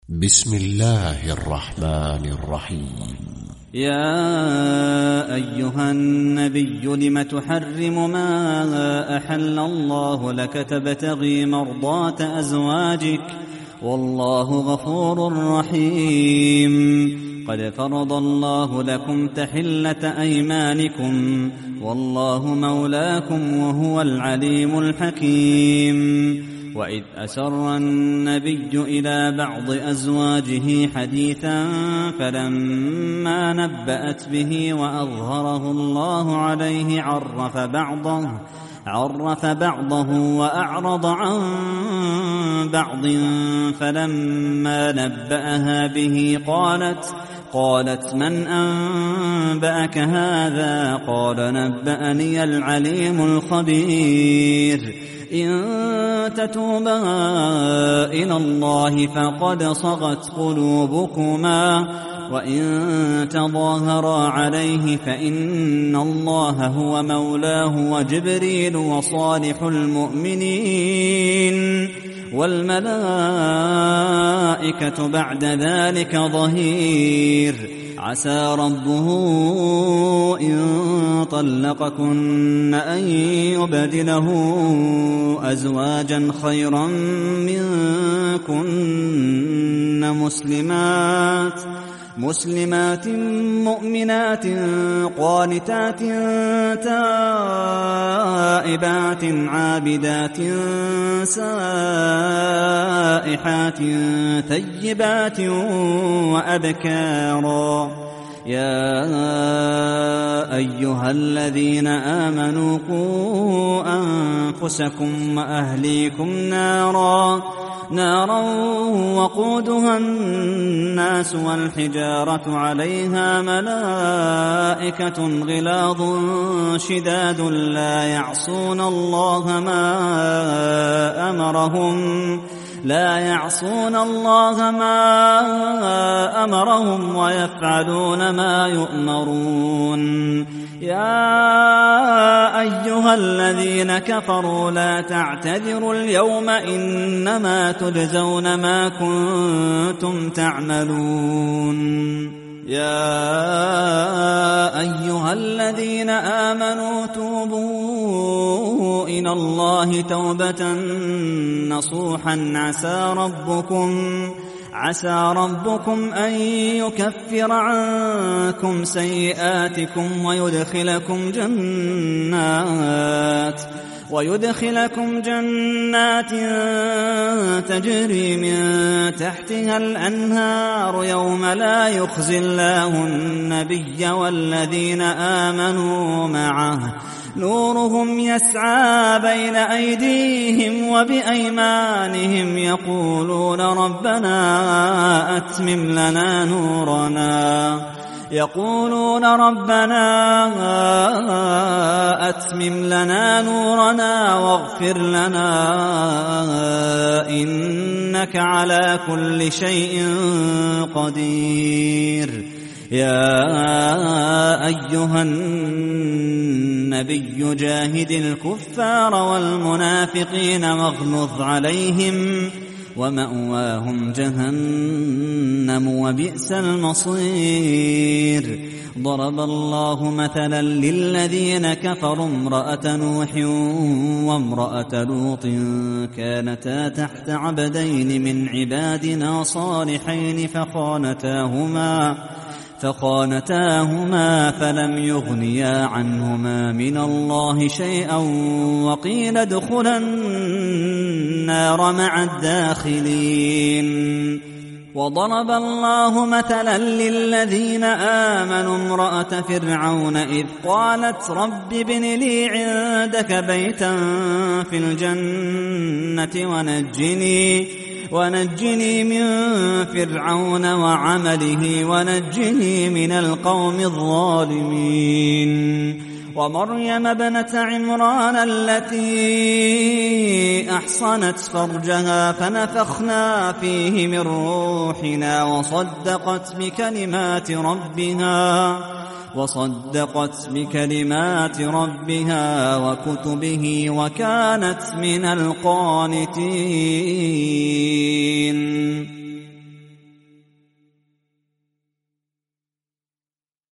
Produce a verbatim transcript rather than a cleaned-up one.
بسم الله الرحمن الرحيم. يا أيها النبي لم تحرم ما أحل الله لك تبتغي مرضات أزواجك والله غفور رحيم. قد فرض الله لكم تحلة أيمانكم والله مولاكم وهو العليم الحكيم. وإذ أسر النبي إلى بعض أزواجه حديثا فلما نبأت به وأظهره الله عليه عرف بعضه عرف بعضه وأعرض عن بعض فلما نبأها به قالت قالت من أنبأك هذا؟ قال نبأني العليم الخبير. إن تتوبا إلى الله فقد صغت قلوبكما وإن تظاهرا عليه فإن الله هو مولاه وجبريل وصالح المؤمنين والملائكة بعد ذلك ظهير. عسى ربه إن طلقكن أن يبدله أزواجا خيرا منكن مسلمات مسلمات مؤمنات قانتات تائبات عابدات سائحات ثيبات وأبكارا. يا أيها الذين آمنوا قوا أنفسكم وأهليكم نارا نارا وقودها الناس والحجارة عليها ملائكة غلاظ شداد لا يعصون الله ما أمرهم لا يعصون الله ما أمرهم ويفعلون ما يؤمرون. يا أيها الذين كفروا لا تعتذروا اليوم إنما تجزون ما كنتم تعملون. يا أيها الذين آمنوا توبوا إلى الله توبة نصوحا عسى ربكم عسى ربكم أن يكفر عنكم سيئاتكم ويدخلكم جنات ويدخلكم جنات تجري من تحتها الأنهار يوم لا يخزي الله النبي والذين آمنوا معه نورهم يسعى بين أيديهم وبأيمانهم يقولون ربنا أتمم لنا نورنا يقولون ربنا أتمم لنا نورنا واغفر لنا إنك على كل شيء قدير. يا أيها النبي جاهد الكفار والمنافقين واغلظ عليهم ومأواهم جهنم وبئس المصير. ضرب الله مثلا للذين كفروا امرأة نوح وامرأة لوط كانتا تحت عبدين من عبادنا صالحين فخانتاهما فخانتاهما فلم يغنيا عنهما من الله شيئا وقيل ادخلا النار مع الداخلين. وضرب الله مثلا للذين آمنوا امرأة فرعون إذ قالت رب ابن لي عندك بيتا في الجنة ونجني ونجني من فرعون وعمله ونجني من القوم الظالمين. ومريم ابنة عمران التي أحصنت فرجها فنفخنا فيه من روحنا وصدقت بكلمات ربها وصدقت بكلمات ربها وكتبه وكانت من القانتين.